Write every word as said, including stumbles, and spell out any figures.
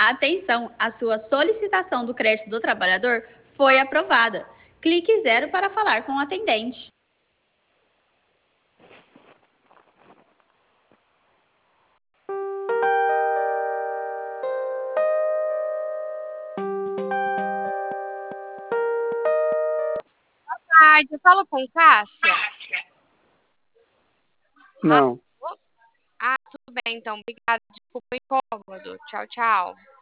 Atenção, a sua solicitação do crédito do trabalhador foi aprovada. Clique zero para falar com o atendente. Boa tarde, eu falo com Cássia? Não. Ah, tudo bem, então. Obrigada. Desculpa o incômodo. Tchau, tchau.